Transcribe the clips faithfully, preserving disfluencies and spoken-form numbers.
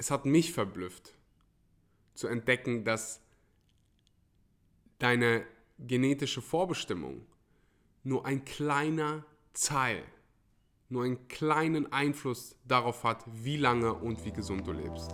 es hat mich verblüfft, zu entdecken, dass deine genetische Vorbestimmung nur ein kleiner Teil, nur einen kleinen Einfluss darauf hat, wie lange und wie gesund du lebst.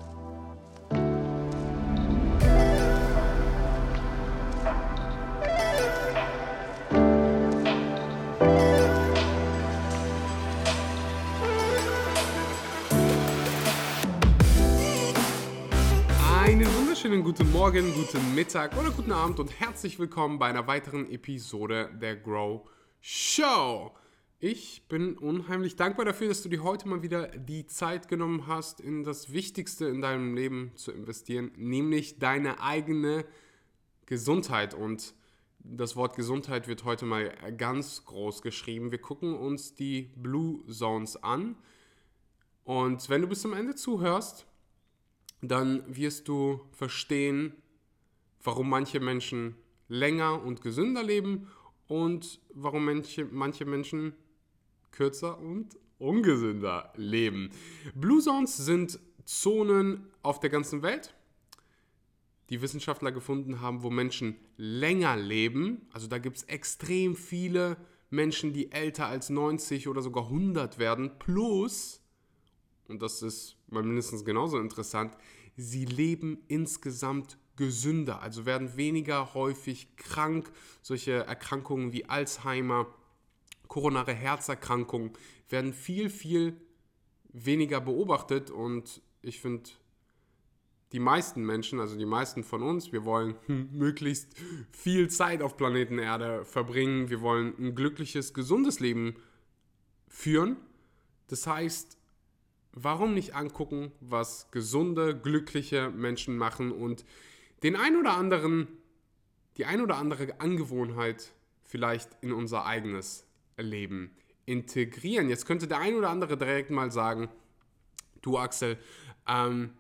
Einen wunderschönen guten Morgen, guten Mittag oder guten Abend und herzlich willkommen bei einer weiteren Episode der Grow Show. Ich bin unheimlich dankbar dafür, dass du dir heute mal wieder die Zeit genommen hast, in das Wichtigste in deinem Leben zu investieren, nämlich deine eigene Gesundheit. Und das Wort Gesundheit wird heute mal ganz groß geschrieben. Wir gucken uns die Blue Zones an und wenn du bis zum Ende zuhörst, dann wirst du verstehen, warum manche Menschen länger und gesünder leben und warum manche, manche Menschen kürzer und ungesünder leben. Blue Zones sind Zonen auf der ganzen Welt, die Wissenschaftler gefunden haben, wo Menschen länger leben. Also da gibt es extrem viele Menschen, die älter als neunzig oder sogar hundert werden, plus, und das ist mal mindestens genauso interessant, sie leben insgesamt gesünder, also werden weniger häufig krank. Solche Erkrankungen wie Alzheimer, koronare Herzerkrankungen werden viel, viel weniger beobachtet und ich finde, die meisten Menschen, also die meisten von uns, wir wollen möglichst viel Zeit auf Planeten Erde verbringen, wir wollen ein glückliches, gesundes Leben führen. Das heißt, warum nicht angucken, was gesunde, glückliche Menschen machen und den ein oder anderen, die ein oder andere Angewohnheit vielleicht in unser eigenes Leben integrieren. Jetzt könnte der ein oder andere direkt mal sagen, du Axel, ähm,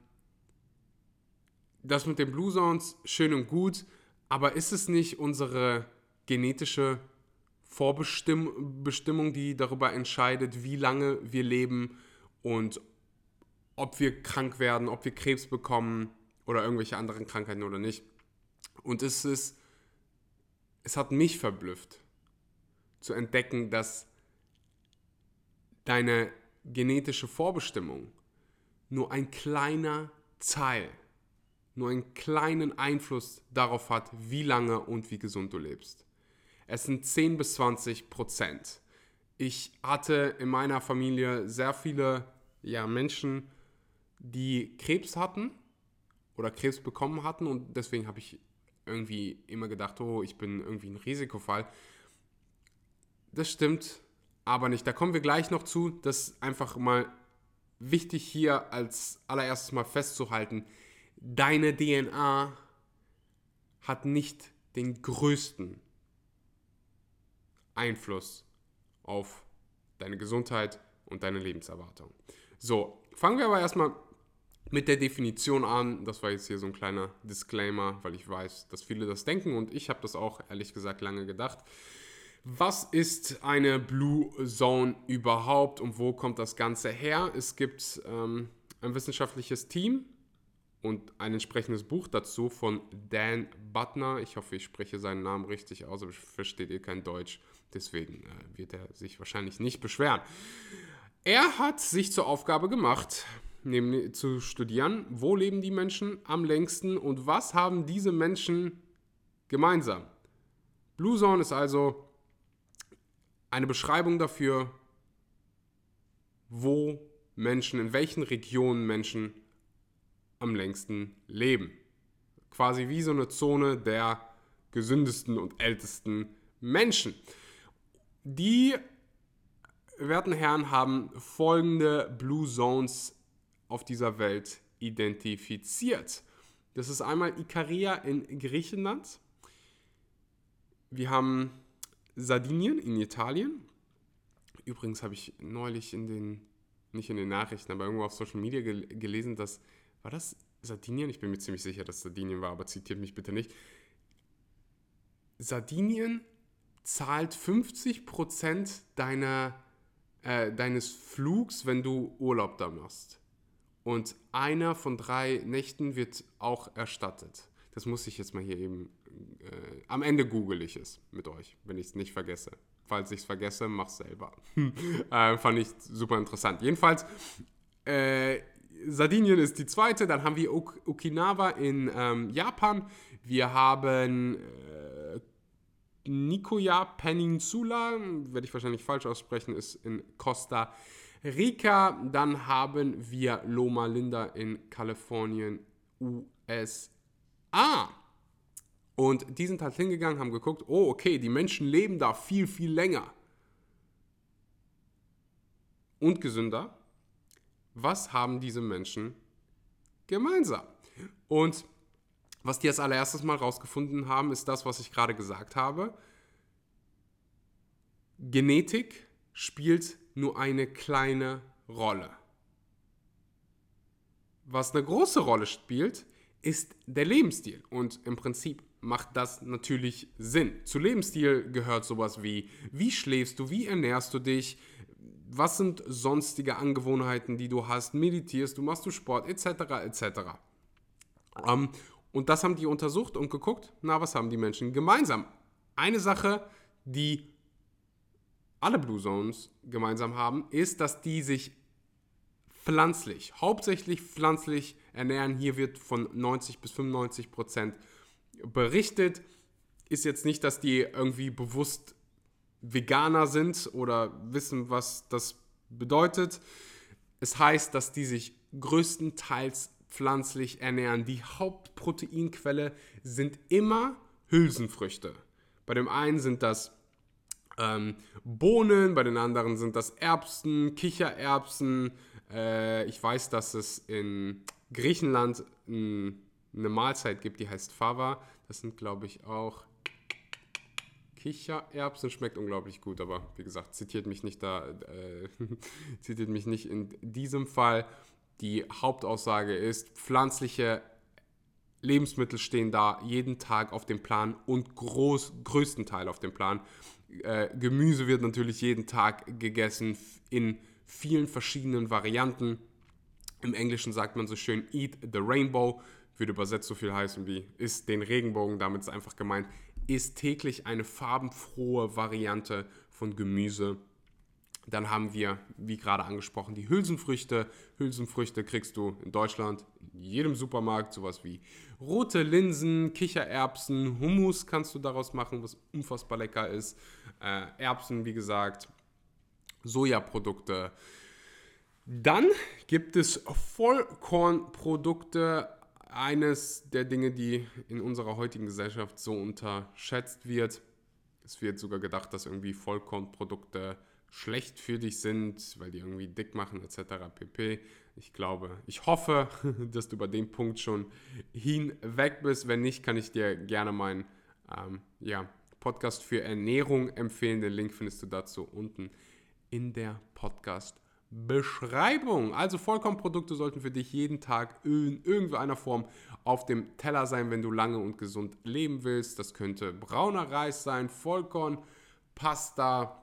das mit den Blue Zones, schön und gut, aber ist es nicht unsere genetische Vorbestimmung, die darüber entscheidet, wie lange wir leben und ob wir krank werden, ob wir Krebs bekommen oder irgendwelche anderen Krankheiten oder nicht. Und es ist, es hat mich verblüfft, zu entdecken, dass deine genetische Vorbestimmung nur ein kleiner Teil, nur einen kleinen Einfluss darauf hat, wie lange und wie gesund du lebst. Es sind zehn bis zwanzig Prozent. Ich hatte in meiner Familie sehr viele ja, Menschen, die Krebs hatten oder Krebs bekommen hatten und deswegen habe ich irgendwie immer gedacht, oh, ich bin irgendwie ein Risikofall. Das stimmt aber nicht. Da kommen wir gleich noch zu. Das ist einfach mal wichtig hier als allererstes mal festzuhalten. Deine D N A hat nicht den größten Einfluss auf deine Gesundheit und deine Lebenserwartung. So, fangen wir aber erstmal mit der Definition an. Das war jetzt hier so ein kleiner Disclaimer, weil ich weiß, dass viele das denken und ich habe das auch ehrlich gesagt lange gedacht. Was ist eine Blue Zone überhaupt und wo kommt das Ganze her? Es gibt ähm, ein wissenschaftliches Team und ein entsprechendes Buch dazu von Dan Buettner. Ich hoffe, ich spreche seinen Namen richtig aus, aber ich verstehe eh kein Deutsch. Deswegen äh, wird er sich wahrscheinlich nicht beschweren. Er hat sich zur Aufgabe gemacht, nämlich zu studieren, wo leben die Menschen am längsten und was haben diese Menschen gemeinsam. Blue Zone ist also eine Beschreibung dafür, wo Menschen, in welchen Regionen Menschen am längsten leben. Quasi wie so eine Zone der gesündesten und ältesten Menschen. Die werten Herren haben folgende Blue Zones auf dieser Welt identifiziert. Das ist einmal Ikaria in Griechenland. Wir haben Sardinien in Italien. Übrigens habe ich neulich in den, nicht in den Nachrichten, aber irgendwo auf Social Media gel- gelesen, dass, war das Sardinien? Ich bin mir ziemlich sicher, dass Sardinien war, aber zitiert mich bitte nicht. Sardinien zahlt fünfzig Prozent deiner, äh, deines Flugs, wenn du Urlaub da machst. und einer von drei Nächten wird auch erstattet. Das muss ich jetzt mal hier eben, äh, am Ende google ich es mit euch, wenn ich es nicht vergesse. Falls ich es vergesse, mach's selber. äh, fand ich super interessant. Jedenfalls, äh, Sardinien ist die zweite, dann haben wir ok- Okinawa in ähm, Japan, wir haben äh, Nicoya Peninsula, werde ich wahrscheinlich falsch aussprechen, ist in Costa Rica, dann haben wir Loma Linda in Kalifornien, U S A. Und die sind halt hingegangen, haben geguckt, oh okay, die Menschen leben da viel, viel länger und gesünder. Was haben diese Menschen gemeinsam? Und was die als allererstes mal rausgefunden haben, ist das, was ich gerade gesagt habe. Genetik spielt nur eine kleine Rolle. Was eine große Rolle spielt, ist der Lebensstil. Und im Prinzip macht das natürlich Sinn. Zu Lebensstil gehört sowas wie, wie schläfst du, wie ernährst du dich, was sind sonstige Angewohnheiten, die du hast, meditierst du, machst du Sport, et cetera et cetera. Um, und das haben die untersucht und geguckt, na, was haben die Menschen gemeinsam? Eine Sache, die alle Blue Zones gemeinsam haben, ist, dass die sich pflanzlich, hauptsächlich pflanzlich ernähren. Hier wird von neunzig bis fünfundneunzig Prozent berichtet. Ist jetzt nicht, dass die irgendwie bewusst Veganer sind oder wissen, was das bedeutet. Es heißt, dass die sich größtenteils pflanzlich ernähren. Die Hauptproteinquelle sind immer Hülsenfrüchte. Bei dem einen sind das ähm, Bohnen, bei den anderen sind das Erbsen, Kichererbsen. Äh, ich weiß, dass es in Griechenland ein, eine Mahlzeit gibt, die heißt Fava. Das sind, glaube ich, auch Kichererbsen. Schmeckt unglaublich gut, aber wie gesagt, zitiert mich nicht da, äh, zitiert mich nicht in diesem Fall. Die Hauptaussage ist, pflanzliche Lebensmittel stehen da jeden Tag auf dem Plan und groß, größten Teil auf dem Plan. Äh, Gemüse wird natürlich jeden Tag gegessen in vielen verschiedenen Varianten. Im Englischen sagt man so schön, eat the rainbow, würde übersetzt so viel heißen wie isst den Regenbogen, damit ist einfach gemeint, isst täglich eine farbenfrohe Variante von Gemüse. Dann haben wir, wie gerade angesprochen, die Hülsenfrüchte. Hülsenfrüchte kriegst du in Deutschland in jedem Supermarkt, sowas wie rote Linsen, Kichererbsen, Hummus kannst du daraus machen, was unfassbar lecker ist. Äh, Erbsen, wie gesagt, Sojaprodukte. Dann gibt es Vollkornprodukte, eines der Dinge, die in unserer heutigen Gesellschaft so unterschätzt wird. Es wird sogar gedacht, dass irgendwie Vollkornprodukte schlecht für dich sind, weil die irgendwie dick machen et cetera pp. Ich glaube, ich hoffe, dass du über den Punkt schon hinweg bist. Wenn nicht, kann ich dir gerne meinen ähm, ja, Podcast für Ernährung empfehlen. Den Link findest du dazu unten in der Podcast-Beschreibung. Also Vollkornprodukte sollten für dich jeden Tag in irgendeiner Form auf dem Teller sein, wenn du lange und gesund leben willst. Das könnte brauner Reis sein, Vollkorn, Pasta,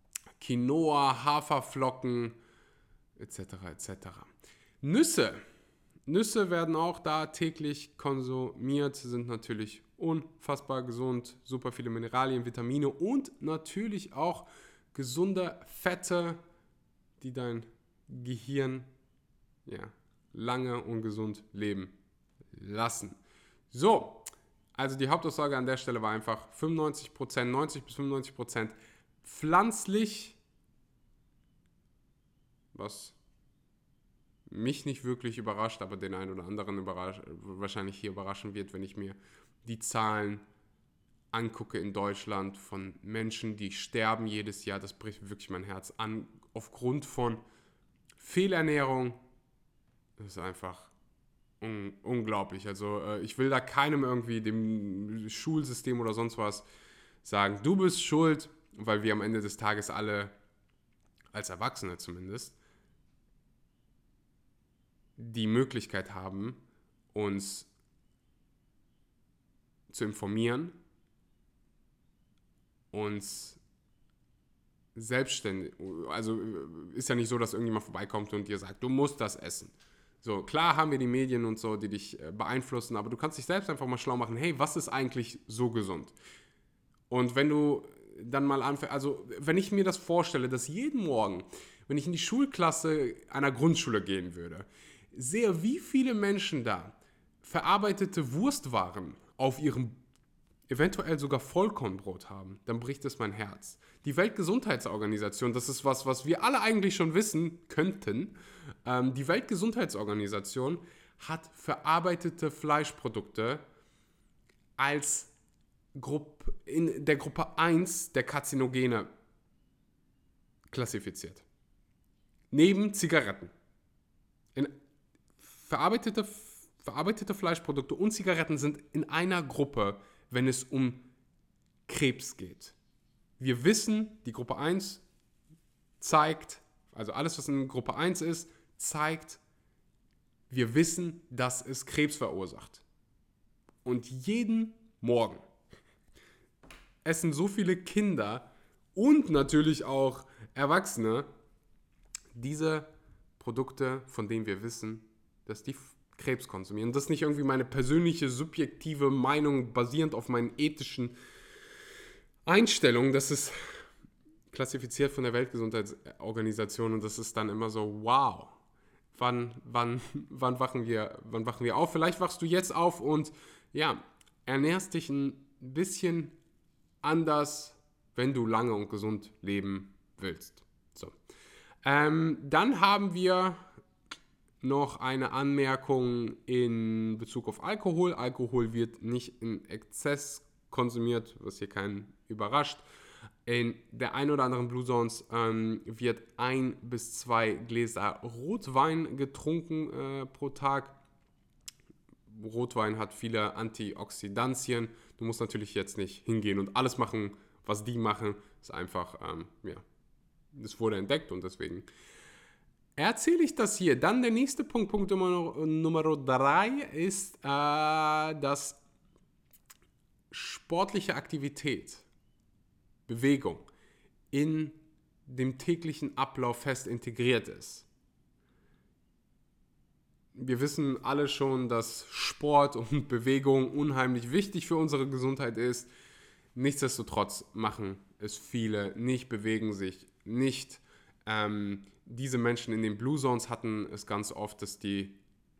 Quinoa, Haferflocken, et cetera et cetera. Nüsse. Nüsse werden auch da täglich konsumiert, sind natürlich unfassbar gesund, super viele Mineralien, Vitamine und natürlich auch gesunde Fette, die dein Gehirn ja, lange und gesund leben lassen. So, also die Hauptaussage an der Stelle war einfach fünfundneunzig Prozent, neunzig bis fünfundneunzig Prozent pflanzlich, was mich nicht wirklich überrascht, aber den einen oder anderen überrasch- wahrscheinlich hier überraschen wird, wenn ich mir die Zahlen angucke in Deutschland von Menschen, die sterben jedes Jahr. Das bricht wirklich mein Herz an, aufgrund von Fehlernährung. Das ist einfach un- unglaublich. Also äh, ich will da keinem irgendwie, dem Schulsystem oder sonst was, sagen, du bist schuld, weil wir am Ende des Tages alle, als Erwachsene zumindest, die Möglichkeit haben, uns zu informieren, uns selbstständig, also ist ja nicht so, dass irgendjemand vorbeikommt und dir sagt, du musst das essen, So, klar haben wir die Medien und so, die dich äh, beeinflussen, aber du kannst dich selbst einfach mal schlau machen, hey, was ist eigentlich so gesund? Und wenn du dann mal anfängst, also wenn ich mir das vorstelle, dass jeden Morgen, wenn ich in die Schulklasse einer Grundschule gehen würde, sehe, wie viele Menschen da verarbeitete Wurstwaren auf ihrem eventuell sogar Vollkornbrot haben, dann bricht es mein Herz. Die Weltgesundheitsorganisation, das ist was, was wir alle eigentlich schon wissen könnten, ähm, die Weltgesundheitsorganisation hat verarbeitete Fleischprodukte als Gruppe, in der Gruppe eins der Karzinogene klassifiziert. Neben Zigaretten. In verarbeitete, verarbeitete Fleischprodukte und Zigaretten sind in einer Gruppe, wenn es um Krebs geht. Wir wissen, die Gruppe eins zeigt, also alles, was in Gruppe eins ist, zeigt, wir wissen, dass es Krebs verursacht. Und jeden Morgen essen so viele Kinder und natürlich auch Erwachsene diese Produkte, von denen wir wissen, dass die Krebs konsumieren. Das ist nicht irgendwie meine persönliche, subjektive Meinung basierend auf meinen ethischen Einstellungen. Das ist klassifiziert von der Weltgesundheitsorganisation und das ist dann immer so, wow, wann, wann, wann, wachen wir, wann wachen wir auf? Vielleicht wachst du jetzt auf und ja, ernährst dich ein bisschen anders, wenn du lange und gesund leben willst. So. Ähm, dann haben wir noch eine Anmerkung in Bezug auf Alkohol. Alkohol wird nicht in Exzess konsumiert, was hier keinen überrascht. In der ein oder anderen Blue Zones ähm, wird ein bis zwei Gläser Rotwein getrunken äh, pro Tag. Rotwein hat viele Antioxidantien. Du musst natürlich jetzt nicht hingehen und alles machen, was die machen. Das ist einfach, ähm, ja, das wurde entdeckt und deswegen erzähle ich das hier. Dann der nächste Punkt, Punkt Nummer drei ist, äh, dass sportliche Aktivität, Bewegung in dem täglichen Ablauf fest integriert ist. Wir wissen alle schon, dass Sport und Bewegung unheimlich wichtig für unsere Gesundheit ist. Nichtsdestotrotz machen es viele nicht, bewegen sich nicht. Ähm, diese Menschen in den Blue Zones hatten es ganz oft, dass die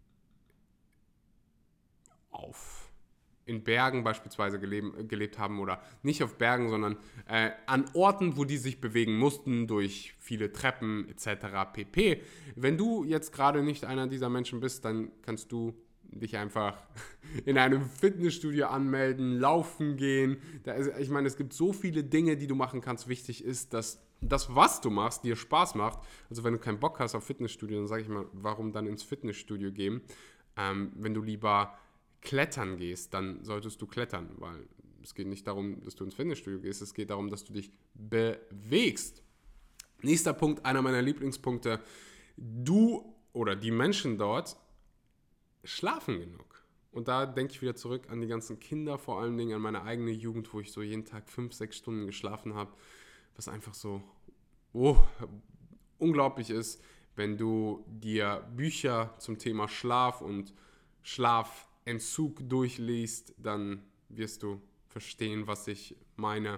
auf in Bergen beispielsweise gelebt, gelebt haben oder nicht auf Bergen, sondern äh, an Orten, wo die sich bewegen mussten, durch viele Treppen et cetera pp. Wenn du jetzt gerade nicht einer dieser Menschen bist, dann kannst du dich einfach in einem Fitnessstudio anmelden, laufen gehen. Da ist, ich meine, es gibt so viele Dinge, die du machen kannst. Wichtig ist, dass das, was du machst, dir Spaß macht. Also wenn du keinen Bock hast auf Fitnessstudio, dann sage ich mal, warum dann ins Fitnessstudio gehen? Ähm, wenn du lieber klettern gehst, dann solltest du klettern, weil es geht nicht darum, dass du ins Fitnessstudio gehst, es geht darum, dass du dich bewegst. Nächster Punkt, einer meiner Lieblingspunkte, du oder die Menschen dort schlafen genug. Und da denke ich wieder zurück an die ganzen Kinder, vor allen Dingen an meine eigene Jugend, wo ich so jeden Tag fünf, sechs Stunden geschlafen habe, was einfach so oh, unglaublich ist, wenn du dir Bücher zum Thema Schlaf und Schlaf Entzug durchliest, dann wirst du verstehen, was ich meine.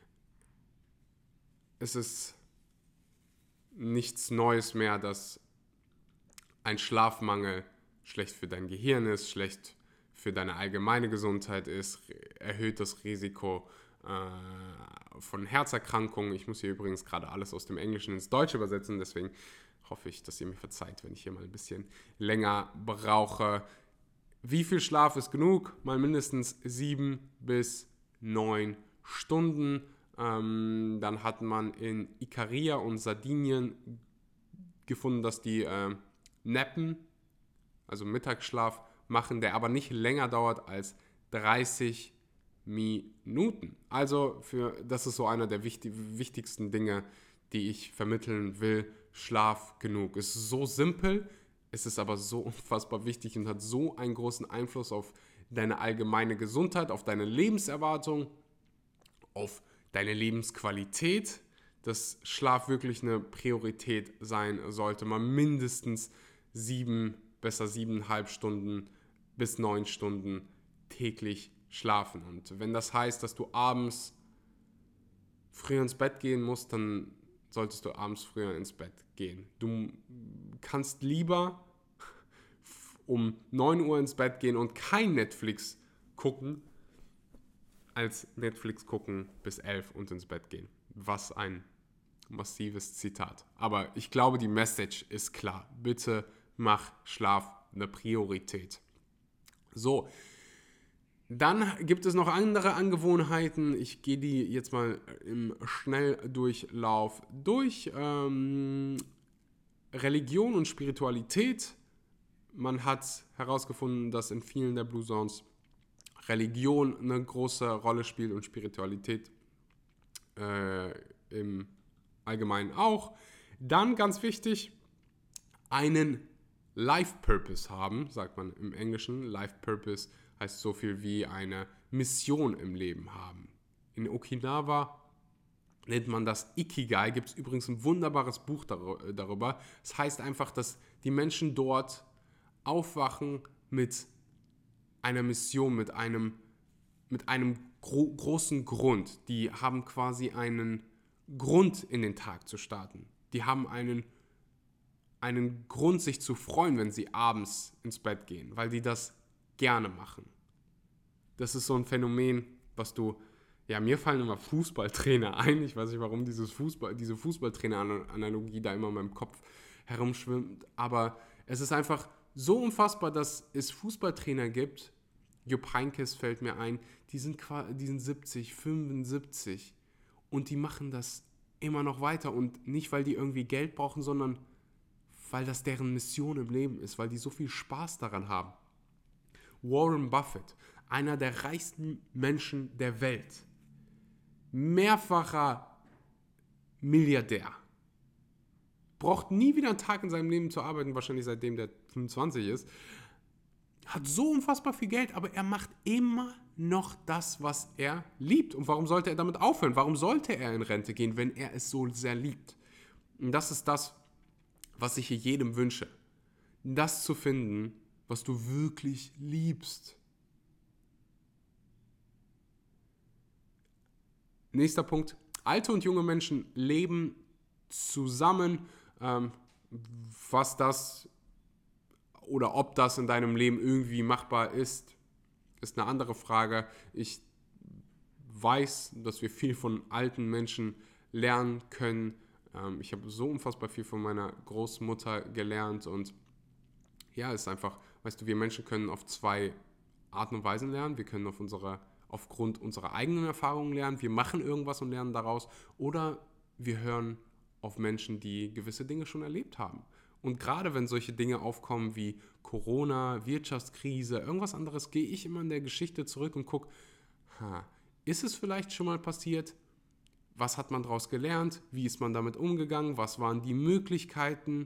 Es ist nichts Neues mehr, dass ein Schlafmangel schlecht für dein Gehirn ist, schlecht für deine allgemeine Gesundheit ist, erhöht das Risiko äh, von Herzerkrankungen. Ich muss hier übrigens gerade alles aus dem Englischen ins Deutsche übersetzen, deswegen hoffe ich, dass ihr mir verzeiht, wenn ich hier mal ein bisschen länger brauche. Wie viel Schlaf ist genug? Mal mindestens sieben bis neun Stunden. Ähm, dann hat man in Ikaria und Sardinien gefunden, dass die äh, Nappen, also Mittagsschlaf, machen, der aber nicht länger dauert als dreißig Minuten. Also für, das ist so einer der wichtig, wichtigsten Dinge, die ich vermitteln will. Schlaf genug. Es ist so simpel, es ist aber so unfassbar wichtig und hat so einen großen Einfluss auf deine allgemeine Gesundheit, auf deine Lebenserwartung, auf deine Lebensqualität, dass Schlaf wirklich eine Priorität sein sollte. Mal mindestens sieben besser siebeneinhalb Stunden bis neun Stunden täglich schlafen. Und wenn das heißt, dass du abends früher ins Bett gehen musst, dann solltest du abends früher ins Bett gehen. Du kannst lieber um neun Uhr ins Bett gehen und kein Netflix gucken, als Netflix gucken bis elf und ins Bett gehen. Was ein massives Zitat. Aber ich glaube, die Message ist klar. Bitte mach Schlaf eine Priorität. So, dann gibt es noch andere Angewohnheiten. Ich gehe die jetzt mal im Schnelldurchlauf durch. Ähm, Religion und Spiritualität. Man hat herausgefunden, dass in vielen der Blue Zones Religion eine große Rolle spielt und Spiritualität äh, im Allgemeinen auch. Dann ganz wichtig, einen Life Purpose haben, sagt man im Englischen. Life Purpose heißt so viel wie eine Mission im Leben haben. In Okinawa nennt man das Ikigai, gibt es übrigens ein wunderbares Buch darüber. Es heißt einfach, dass die Menschen dort aufwachen mit einer Mission, mit einem, mit einem gro- großen Grund. Die haben quasi einen Grund, in den Tag zu starten. Die haben einen, einen Grund, sich zu freuen, wenn sie abends ins Bett gehen, weil die das gerne machen. Das ist so ein Phänomen, was du, ja, mir fallen immer Fußballtrainer ein. Ich weiß nicht, warum dieses Fußball, diese Fußballtrainer-Analogie da immer in meinem Kopf herumschwimmt, aber es ist einfach so unfassbar, dass es Fußballtrainer gibt. Jupp Heynckes fällt mir ein, die sind, die sind siebzig, fünfundsiebzig und die machen das immer noch weiter und nicht, weil die irgendwie Geld brauchen, sondern weil das deren Mission im Leben ist, weil die so viel Spaß daran haben. Warren Buffett, einer der reichsten Menschen der Welt, mehrfacher Milliardär, braucht nie wieder einen Tag in seinem Leben zu arbeiten, wahrscheinlich seitdem der fünfundzwanzig ist, hat so unfassbar viel Geld, aber er macht immer noch das, was er liebt. Und warum sollte er damit aufhören? Warum sollte er in Rente gehen, wenn er es so sehr liebt? Und das ist das, was ich hier jedem wünsche. Das zu finden, was du wirklich liebst. Nächster Punkt. Alte und junge Menschen leben zusammen. Ähm, was das oder ob das in deinem Leben irgendwie machbar ist, ist eine andere Frage. Ich weiß, dass wir viel von alten Menschen lernen können. Ähm, ich habe so unfassbar viel von meiner Großmutter gelernt und ja, es ist einfach, weißt du, wir Menschen können auf zwei Arten und Weisen lernen. Wir können auf unsere, aufgrund unserer eigenen Erfahrungen lernen. Wir machen irgendwas und lernen daraus. Oder wir hören auf Menschen, die gewisse Dinge schon erlebt haben. Und gerade wenn solche Dinge aufkommen wie Corona, Wirtschaftskrise, irgendwas anderes, gehe ich immer in der Geschichte zurück und gucke, ha, ist es vielleicht schon mal passiert? Was hat man daraus gelernt? Wie ist man damit umgegangen? Was waren die Möglichkeiten?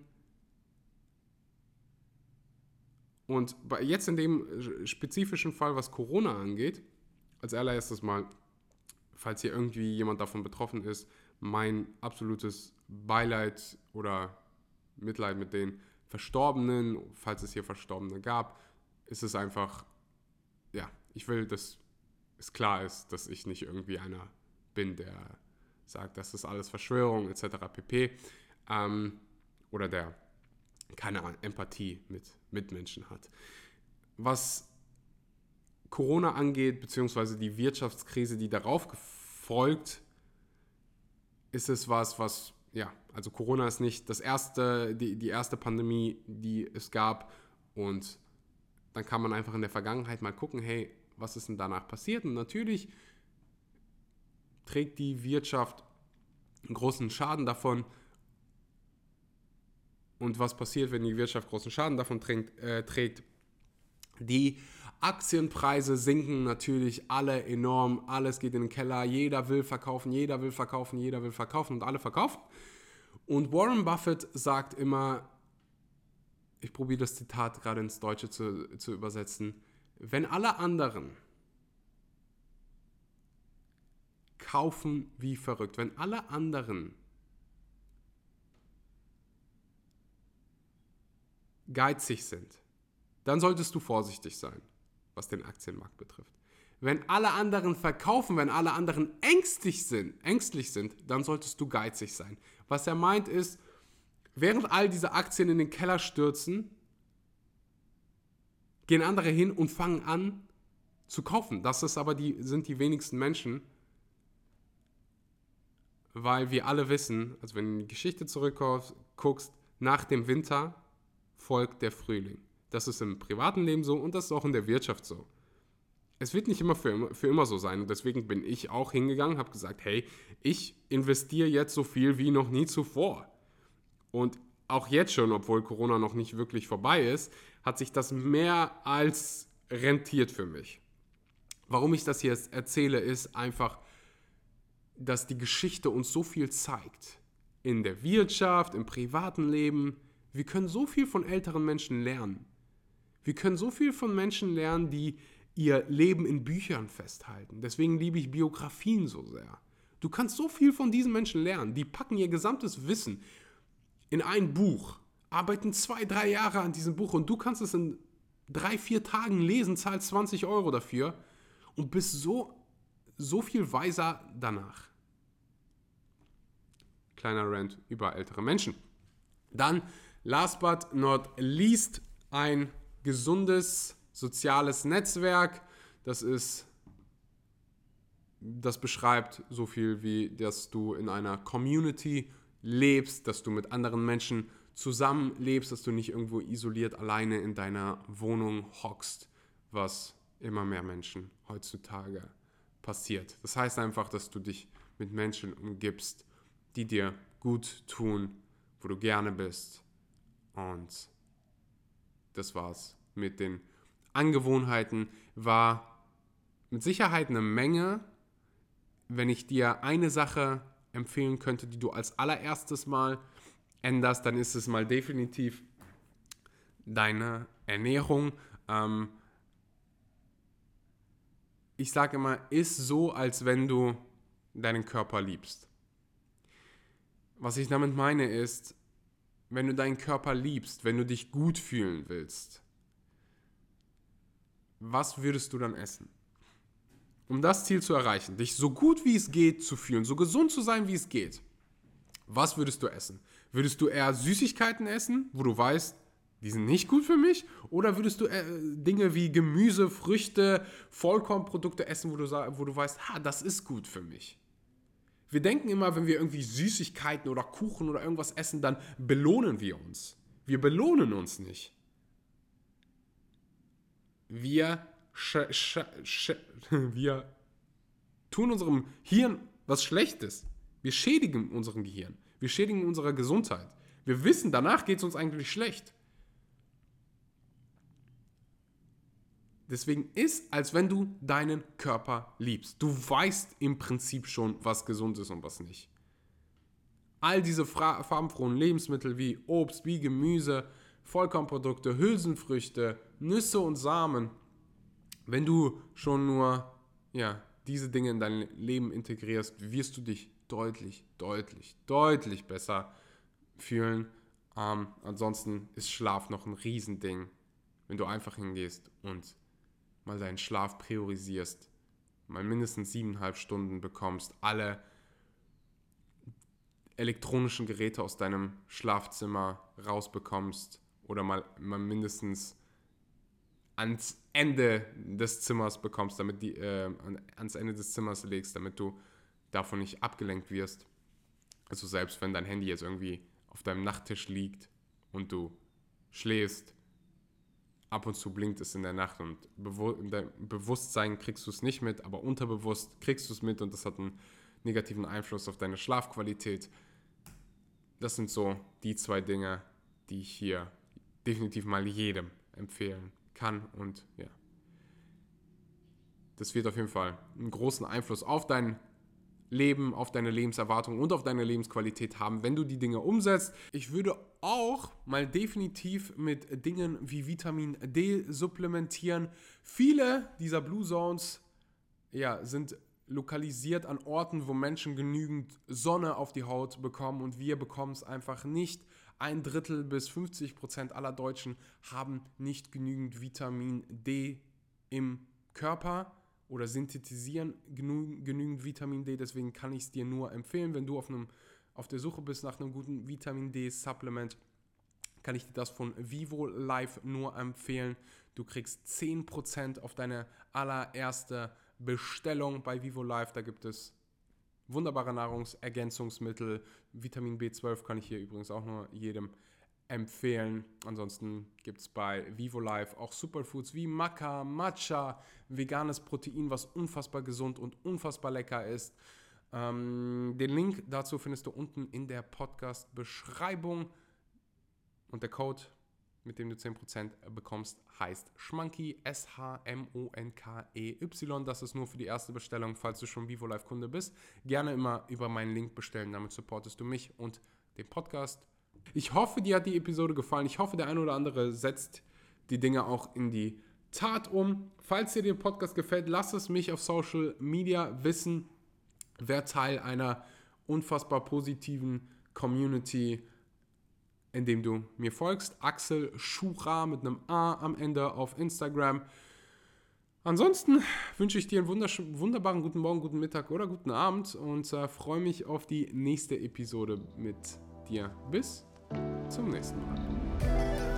Und jetzt in dem spezifischen Fall, was Corona angeht, als allererstes mal, falls hier irgendwie jemand davon betroffen ist, mein absolutes Beileid oder Mitleid mit den Verstorbenen, falls es hier Verstorbene gab, ist es einfach, ja, ich will, dass es klar ist, dass ich nicht irgendwie einer bin, der sagt, das ist alles Verschwörung et cetera pp. Ähm, oder der keine Empathie mit Mitmenschen hat. Was Corona angeht, beziehungsweise die Wirtschaftskrise, die darauf gefolgt, ist es was, was, ja, also Corona ist nicht das erste, die, die erste Pandemie, die es gab, und dann kann man einfach in der Vergangenheit mal gucken, hey, was ist denn danach passiert? Und natürlich trägt die Wirtschaft einen großen Schaden davon. Und was passiert, wenn die Wirtschaft großen Schaden davon trägt? Äh, trägt? Die Aktienpreise sinken natürlich alle enorm, alles geht in den Keller, jeder will verkaufen, jeder will verkaufen, jeder will verkaufen und alle verkaufen. Und Warren Buffett sagt immer, ich probiere das Zitat gerade ins Deutsche zu, zu übersetzen, wenn alle anderen kaufen wie verrückt, wenn alle anderen geizig sind, dann solltest du vorsichtig sein, was den Aktienmarkt betrifft. Wenn alle anderen verkaufen, wenn alle anderen ängstlich sind, ängstlich sind, dann solltest du geizig sein. Was er meint ist, während all diese Aktien in den Keller stürzen, gehen andere hin und fangen an zu kaufen. Das ist aber die, sind die wenigsten Menschen, weil wir alle wissen, also wenn du in die Geschichte zurückguckst, nach dem Winter folgt der Frühling. Das ist im privaten Leben so und das ist auch in der Wirtschaft so. Es wird nicht immer für, immer für immer so sein und deswegen bin ich auch hingegangen, habe gesagt, hey, ich investiere jetzt so viel wie noch nie zuvor. Und auch jetzt schon, obwohl Corona noch nicht wirklich vorbei ist, hat sich das mehr als rentiert für mich. Warum ich das jetzt erzähle, ist einfach, dass die Geschichte uns so viel zeigt. In der Wirtschaft, im privaten Leben. Wir können so viel von älteren Menschen lernen. Wir können so viel von Menschen lernen, die ihr Leben in Büchern festhalten. Deswegen liebe ich Biografien so sehr. Du kannst so viel von diesen Menschen lernen. Die packen ihr gesamtes Wissen in ein Buch, arbeiten zwei, drei Jahre an diesem Buch und du kannst es in drei, vier Tagen lesen, zahlst zwanzig Euro dafür und bist so, so viel weiser danach. Kleiner Rant über ältere Menschen. Dann, last but not least, ein gesundes soziales Netzwerk. Das ist, das beschreibt so viel wie, dass du in einer Community lebst, dass du mit anderen Menschen zusammenlebst, dass du nicht irgendwo isoliert alleine in deiner Wohnung hockst, was immer mehr Menschen heutzutage passiert. Das heißt einfach, dass du dich mit Menschen umgibst, die dir gut tun, wo du gerne bist. Und das war's mit den Angewohnheiten. War mit Sicherheit eine Menge. Wenn ich dir eine Sache empfehlen könnte, die du als allererstes mal änderst, dann ist es mal definitiv deine Ernährung. Ähm, ich sage immer, iss so, als wenn du deinen Körper liebst. Was ich damit meine ist, wenn du deinen Körper liebst, wenn du dich gut fühlen willst, was würdest du dann essen? Um das Ziel zu erreichen, dich so gut wie es geht zu fühlen, so gesund zu sein wie es geht, was würdest du essen? Würdest du eher Süßigkeiten essen, wo du weißt, die sind nicht gut für mich? Oder würdest du äh, Dinge wie Gemüse, Früchte, Vollkornprodukte essen, wo du, wo du weißt, ha, das ist gut für mich? Wir denken immer, wenn wir irgendwie Süßigkeiten oder Kuchen oder irgendwas essen, dann belohnen wir uns. Wir belohnen uns nicht. Wir, sch- sch- sch- wir tun unserem Hirn was Schlechtes. Wir schädigen unserem Gehirn. Wir schädigen unsere Gesundheit. Wir wissen, danach geht es uns eigentlich schlecht. Deswegen ist, als wenn du deinen Körper liebst. Du weißt im Prinzip schon, was gesund ist und was nicht. All diese fra- farbenfrohen Lebensmittel wie Obst, wie Gemüse, Vollkornprodukte, Hülsenfrüchte, Nüsse und Samen. Wenn du schon nur ja, diese Dinge in dein Leben integrierst, wirst du dich deutlich, deutlich, deutlich besser fühlen. Ähm, ansonsten ist Schlaf noch ein Riesending, wenn du einfach hingehst und mal deinen Schlaf priorisierst, mal mindestens siebeneinhalb Stunden bekommst, alle elektronischen Geräte aus deinem Schlafzimmer rausbekommst oder mal, mal mindestens ans Ende des Zimmers bekommst, damit die, äh, ans Ende des Zimmers legst, damit du davon nicht abgelenkt wirst. Also selbst wenn dein Handy jetzt irgendwie auf deinem Nachttisch liegt und du schläfst, ab und zu blinkt es in der Nacht und in deinem Bewusstsein kriegst du es nicht mit, aber unterbewusst kriegst du es mit und das hat einen negativen Einfluss auf deine Schlafqualität. Das sind so die zwei Dinge, die ich hier definitiv mal jedem empfehlen kann und ja. Das wird auf jeden Fall einen großen Einfluss auf dein Leben, auf deine Lebenserwartung und auf deine Lebensqualität haben, wenn du die Dinge umsetzt. Ich würde auch mal definitiv mit Dingen wie Vitamin D supplementieren. Viele dieser Blue Zones ja, sind lokalisiert an Orten, wo Menschen genügend Sonne auf die Haut bekommen und wir bekommen es einfach nicht ein Drittel bis fünfzig Prozent aller Deutschen haben nicht genügend Vitamin D im Körper oder synthetisieren genü- genügend Vitamin D. Deswegen kann ich es dir nur empfehlen, wenn du auf, einem, auf der Suche bist nach einem guten Vitamin D-Supplement, kann ich dir das von VivoLife nur empfehlen. Du kriegst zehn Prozent auf deine allererste Bestellung bei VivoLife. Da gibt es wunderbare Nahrungsergänzungsmittel. Vitamin B zwölf kann ich hier übrigens auch nur jedem empfehlen. Ansonsten gibt es bei VivoLife auch Superfoods wie Maca, Matcha, veganes Protein, was unfassbar gesund und unfassbar lecker ist. Ähm, den Link dazu findest du unten in der Podcast-Beschreibung. Und der Code, mit dem du zehn Prozent bekommst, heißt Schmanky, S H M O N K E Y. Das ist nur für die erste Bestellung, falls du schon VivoLife-Kunde bist. Gerne immer über meinen Link bestellen, damit supportest du mich und den Podcast. Ich hoffe, dir hat die Episode gefallen. Ich hoffe, der eine oder andere setzt die Dinge auch in die Tat um. Falls dir der Podcast gefällt, lass es mich auf Social Media wissen. Wer Teil einer unfassbar positiven Community, indem du mir folgst. Axel Schura mit einem A am Ende auf Instagram. Ansonsten wünsche ich dir einen wunderbaren guten Morgen, guten Mittag oder guten Abend und äh, freue mich auf die nächste Episode mit dir. Bis zum nächsten Mal.